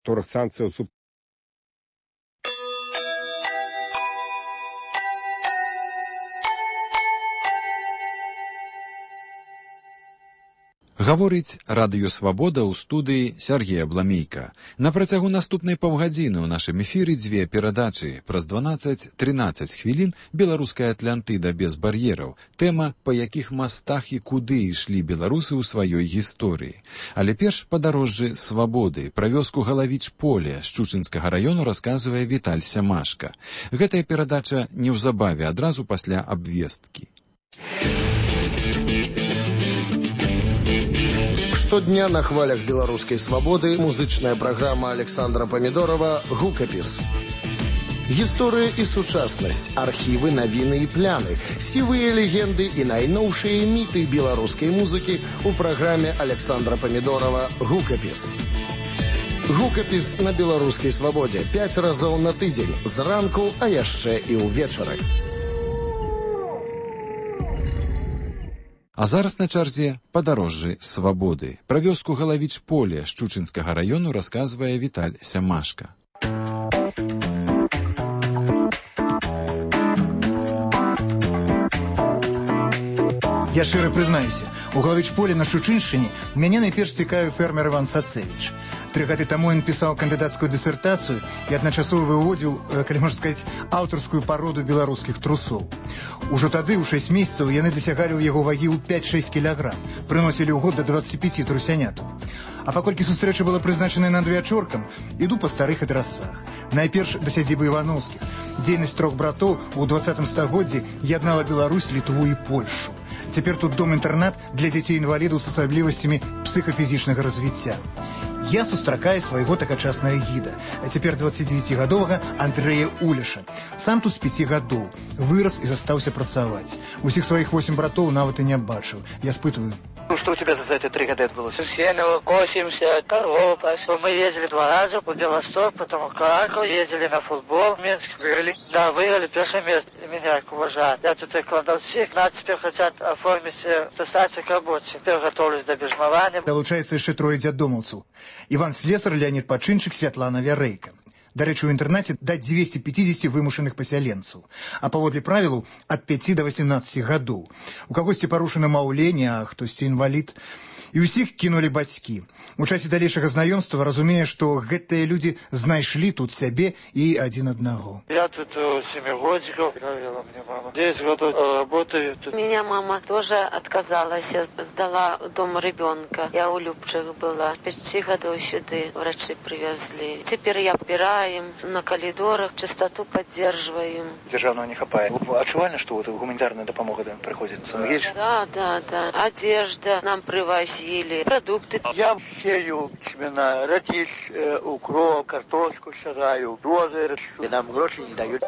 санкций Гаворыць Радыё Свабода ў студыі Сергея Бламейка. На працягу наступнай паўгадзіны ў нашым эфіры дзве перадачы. Праз 12-13 хвілін беларуская Атлантыда без бар'ераў. Тэма, па якіх мастах і куды ішлі беларусы ў сваёй гісторыі. Але перш падарожжы свабоды. Пра вёску Галавіч-Поле Шчучынскага раёну расказвае Віталь Сямашка. Гэтая перадача неўзабаве адразу пасля абвесткі. Штодня на хвалях беларускай свабоды музычная праграма Александра Памідорова «Гукапіс». Гісторыя і сучаснасць, архівы, навіны і пляны, сівыя легенды і найноўшыя міты беларускай музыкі ў праграме Александра Памідорова «Гукапіс». Гукапіс на беларускай свабодзе 5 разоў на тыдзень, зранку, а яшчэ і ўвечары. А зараз на чарзе падарожжы свабоды. Пра вёску Галавіч-Поле Шчучынскага раёну расказвае Віталь Сямашка. Я шчыра прызнаюся, у Галавіч-Поле на Шчучыншчыне мяне найперш цікавіў фермер Іван Сацевіч. 3 гады таму ён пісаў кандыдацкую дысертацыю і адначасова выводзіў, калі можна сказаць, аўтарскую пароду беларускіх трусоў. Ужо тады, у 6 месяцаў, яны дасягалі ў яго вагі ў 5-6 кілаграм, прыносілі ў год да 25 трусянятаў. А паколькі сустрэча была прызначаная над вячоркам, іду па старых адрасах. Найперш да сядзібы Івановскіх. Дзейнасць 3 братоў у 20 стагоддзі яднала Беларусь, Літву і Польшу. Цяпер тут дом-інтэрнат для дзяцей-інвалідаў з асаблівасцямі псіхафізічнага развіцця. Я сустракаю свайго тагачаснага гіда, а цяпер 29-гадовага Андрэя Улеша. Сам тут з 5 гадоў. Вырас і застаўся працаваць. Усіх сваіх 8 братоў нават і не бачыў. Я спытываю. Ну, что у тебя за эти 3 года отбылось? Сено, косимся, корову пасем. Мы ездили 2 раза по Белосток, потом в Краков, ездили на футбол. В Минске выиграли. Да, выиграли первое место. Меня уважают. Я тут кладал всех. Нас теперь хотят оформить аттестацию к работе. Теперь готовлюсь до бежмования. Долучаецца яшчэ 3 дзядомаўцаў. Іван Слесар, Леонид Пачынчык, Святлана Вярэйка. Дарэчы, у інтэрнаце да 250 вымушаных пасяленцаў, а паводле правілаў ад 5 до 18 гадоў. У кагосьці парушана маўленне, а хтосьці інвалід. І ўсіх кінулі бацькі. У часе далейшага знаёмства разумее, што гэтыя людзі знайшлі тут сябе і адзін аднаго. Я тут 7 годиков, провела мне мама. 10 годов работаю тут. Меня мама тоже отказалась, сдала дом ребенка. Я у Любчик была. 5 годов сюда врачи привезли. Теперь я убираем на коридорах, чистоту поддерживаем. Державного не хапает. Отчувально, что вот гуманитарная допомога приходит на Сангельч? Да. Одежда нам привозили. Продукты. Я сею семена, радис, укроп, картошку сажаю, розы расту. И нам гроши не дают.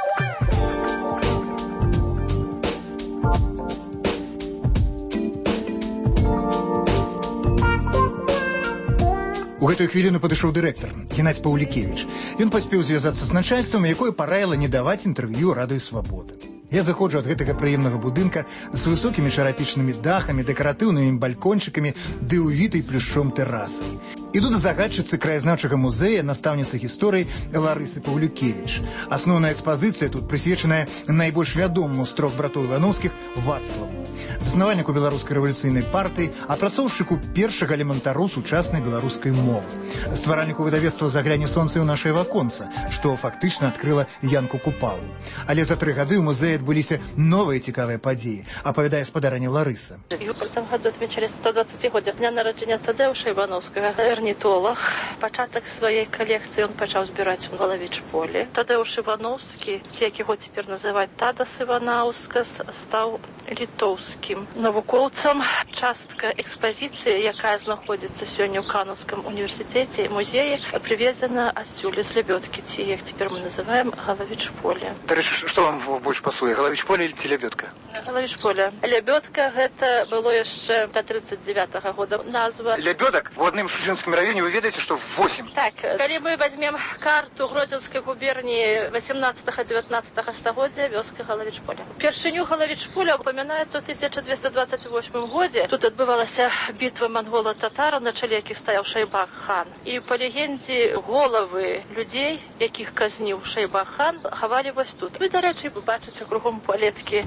У гэтую хвіліну падышоў дырэктар Геннадзь Паўлікевіч. Ён паспеў звязацца з начальствам, якое параіла не даваць інтэрв'ю Радыё Свабода. Я заходжу ад гэтага прыемнага будынка з высокімі чарапічнымі дахамі, дэкаратыўнымі балькончыкамі ды увітай плюшом тэрасай. Іду да загадчыцы краязнаўчага музея, настаўніцы гісторыі Ларысы Паўлікевіч. Асноўная экспазіцыя тут прысвечаная найбольш вядомаму з 3 братоў Івановскіх Вацлаву, заснавальніку беларускай рэвалюцыйнай партыі, апрацоўшчыку першага элементару сучаснай беларускай мовы, стваральніку выдавецтва «Загляне сонца ў нашае ваконца», што фактычна адкрыла Янку Купалу. Але за 3 гады ў музеі адбыліся новыя цікавыя падзеі, апавядае спадарыня Ларыса. В этом году отмечали 120-годдзя дня народження Тадеуша Івановскага, орнітолог. Пачатак сваёй калекцыі ён пачаў збіраць у Галавіч-Поле. Тадеуш Івановскі, як яго цяпер называюць Тадас Іванаўскас, стаў літоўскім навукоўцам. Частка экспазіцыі, якая знаходзіцца сёння ў Канаўскім універсітэце і музеі, прывезена адсюль з Лебёдкі, ці як цяпер мы называем Галавіч-Поле. Дарэчы, што вам больш пасуе, Галавіч-Поле ці Лебёдка? Галавіч-Поле. Лебёдка гэта было яшчэ да 39-го года назва. Лебёдак в адным Шчучынскім раёне, вы ведаеце, што 8. Так, калі мы возьмем карту Гродзенскай губерніі 18-19 стагоддзя, вёска Галавіч-Поле. Першыню Галавіч-Поле Вспоминается в 1228 году. Тут отбывалась битва монголо-татар, на чоле яких стоял Шайбах-хан. И по легенде головы людей, яких казнил Шайбах-хан, ховали ось тут. Ви, до речі, бачите кругом палетки.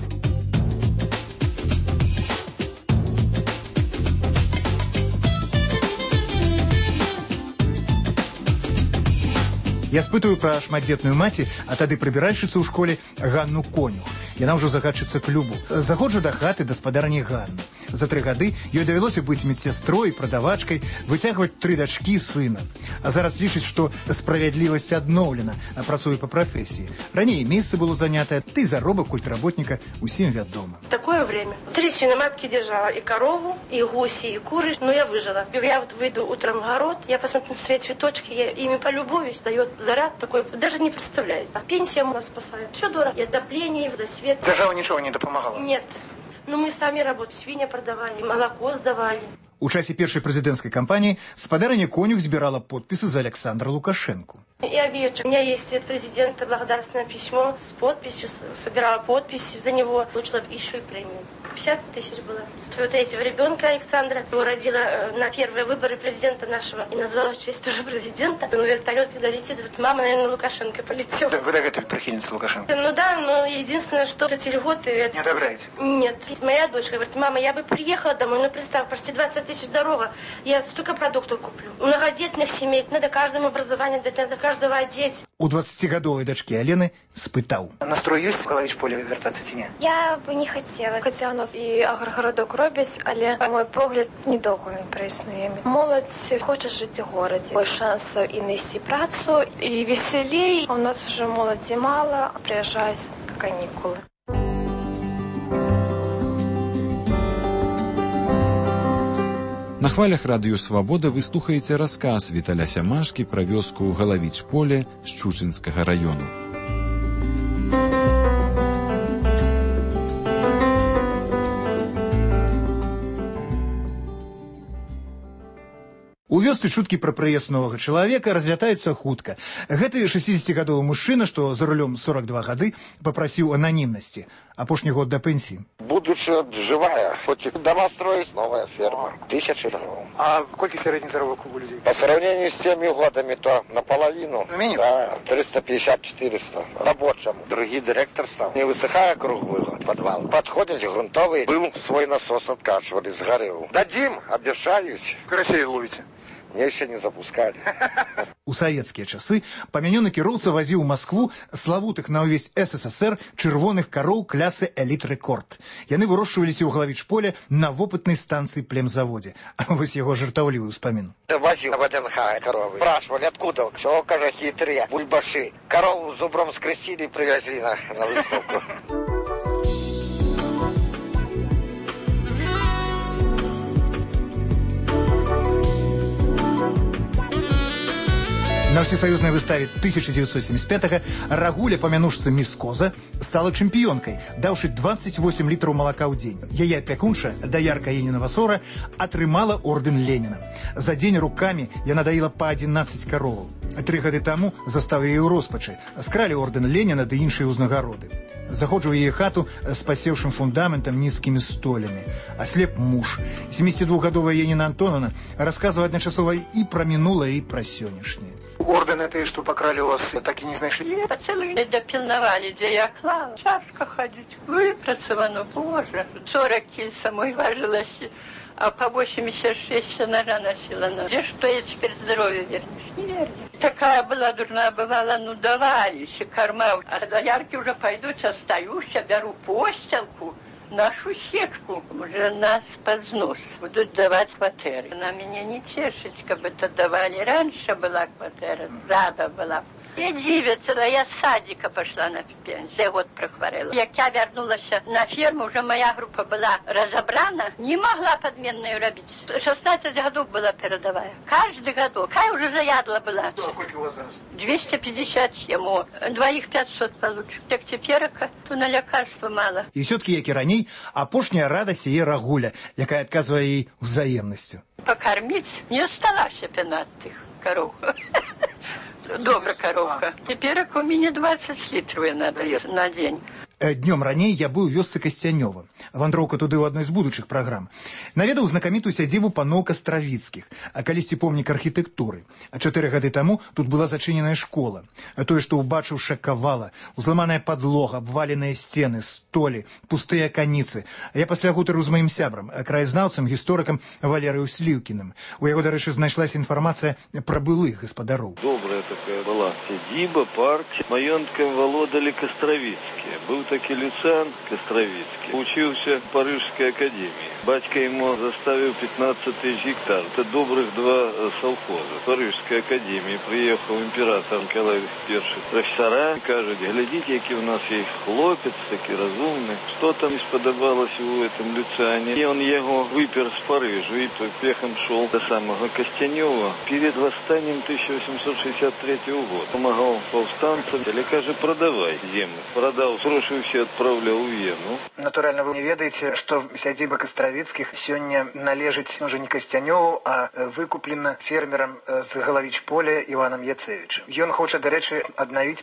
Я спытаю пра шматдзетную маці, а тады прыбіральшыцу ў школе Ганну Конюх. Яна ўжо загадчыца клубу. Заходжу да хаты гаспадарні Ганны. За 3 гады ёй давялося быць медсястрой, прадавачкай, выцягваць 3 дачкі сына. А зараз лічыць, што справядлівасць адноўлена, а працуе па прафесіі. Раней месца было занятае, ты заробак культработніка усім вядома. Такое время. 3 свиноматки держала, и корову, и гуси, и куры, но я выжила. Я вот выйду утром в огород, я посмотрю на свои цветочки, я ими полюбуюсь, дает заряд такой, даже не представляет. А пенсия нас спасает. Все дорого. И отопление, за свет. Держава ничего не допомагала? Нет. Но мы сами работали, свинья продавали, молоко сдавали. У часе першай прэзідэнцкай кампаніі спадарня Конюх збірала подпісы за Александра Лукашенко. Я вижу, у меня есть от президента благодарственное письмо с подписью, собирала подписи за него, получила еще и премию. 50 тысяч было. Вот этого ребенка Александра его родила на первые выборы президента нашего и назвала в честь тоже президента. Он вертолет, когда летит, говорит, мама, наверное, Лукашенко полетел. Да, вы так прихильница Лукашенко? Ну да, но единственное, что эти льготы... Не одобряете? Нет. Моя дочка говорит, мама, я бы приехала домой, но представь, почти 20 тысяч дорога, я столько продуктов куплю. У многодетных семей надо каждому образование дать, надо каждого одеть. У 20-гадовай дачкі Алены спытаў. Настрой ёсць в Галавіч-Полі вяртацца ці не? Я бы не хацела, хаця у нас і аграгарадок робяць, але, на мой погляд, недоўга ён праіснуе. Моладзь хоча жыць у горадзе. Больш шансаў і знайсці працу, і весялей. У нас уже моладзі мала, прыязджаюць на канікулы. На хвалях радыё «Свабода» вы слухаеце расказ Віталя Сямашкі пра вёску Галавіч-Поле Шчучынскага раёну. У вёсцы чуткі пра прыезд новага чалавека разлятаюцца хутка. Гэты 60-гадовы мужчына, што за рулём 42 гады, папрасіў ананімнасці. Апошні год да пенсіі. Будучи живая, хоть и дома строить, новая ферма. 1000 дорогов. А колькі сярэдні заробак у людзей? По сравнению с теми годами, то наполовину. Менее? Да, 350-400 рабочему. Другой директор стал. Не высыхая круглый год подвал. Подходит грунтовый, был свой насос откачивали, сгорел. Дадим, обещаюсь. Карасей ловіце? Мне еще не запускали. У савецкія часы памянёны кіроўца вазіў у Маскву славутых на ўвесь СССР чырвоных кароў клясы «Эліт-рэкорд». Яны вырошчваліся ў Галавіч-Поле на вопытнай станцыі племзаводзе. А вось яго жартаўлівы ўспамін. Возил в ВДНХ коровы. Спрашивали, откуда? Все, кажа, хитрые, бульбаши. Корову зубром скрестили и привезли на выставку. На всесоюзной выставе 1975-го Рагуля, по мянушцы мисс Коза, стала чэмпіёнкай, даўшы 28 літраў малака ў дзень. Яе апякунша, даярка Енінава Сора, атрымала ордэн Леніна. За дзень рукамі яна даіла па 11 кароваў. 3 гады таму застаў яе ў роспачы. Скралі ордэн Леніна ды іншыя ўзнагароды. Заходжу ў яе хату з пасеўшым фундаментам нізкімі столямі. Аслеп муж. 72-гадовая Еніна Антоновна расказвае адначасова і пра мінулае, і пра сённяшняе. Ордены тыя, што пакралі у вас, так і не знайшлі? Па цэлы дзень дапільнавалі, дзе я клала. Цяжка хадзіць. Выпрацавано, боже. 40 кіль самой важылася, а по 86 ножа носила. Где что я теперь здоровье вернешь? Не верю. Такая была дурная, бывала, ну давались, корма. А доярки уже пойдут, остаюсь, беру постелку, нашу сечку. Уже нас под снос будут давать квартиры. Она меня не тешит, как бы это давали. Раньше была квартира, рада была. Я дивиться, я с садика пошла на пенсию, год прохворела. Як я вернулась на ферму, уже моя группа была разобрана, не могла подменную робить. 16 годов была передовая. Каждый годок. Кая уже заядла была. Сколько у вас раз? 257. Двоих 500 получу. Так теперь то на лекарства мало. І все-таки, як і раней, апошняя радасць яе Рагуля, якая адказвае їй взаємністю. Покормить не осталось пенат тих коров. Добрая коровка. Теперь у меня 20 литров надо на день. Днём раней я быў у вёсцы Касцянёва. Вандроўка туды ў адной з будучых праграм. Наведаў знакамітую сядзібу паноў Кастравіцкіх, а калісьці помнік архітэктуры. А 4 гады таму тут была зачыненая школа. А тое, што ўбачыў, шакавала. Узламаная падлога, абваленыя сцены, столі, пустыя каніцы. Я пасля гутару з маім сябрам, краязнаўцам, гісторыкам Валерыю Сліўкіным. У яго, дарэчы, знайшлася інфармацыя пра былых гаспадароў. Добрая такая была сядзіба, парк. Маёнткам валодалі Кастравіцкія. Быў такі Люцан Кастравіцкі. Учыўся в Парыжскай академіі. Бацька ему заставил 15 тысяч гектар. Это добрых 2 совхоза. В Парижской академии приехал император Николай I. Профессора кажут, глядите, який у нас есть хлопец, такий разумный. Что там исподобалось в этом Люциане. И он его выпер с Парижа и пехом шел до самого Костянева. Перед восстанием 1863 года помогал повстанцам. Или каже, продавай землю. Продал, срочно все отправлял в Вену. Натурально, вы не ведаете, что сядзіба Кастравіцкіх сёння належыць уже не Касцянёву, а выкуплена фермерам з Галавіч-поля Іванам Яцевічам. Ён хоча, дарэчы, аднавіць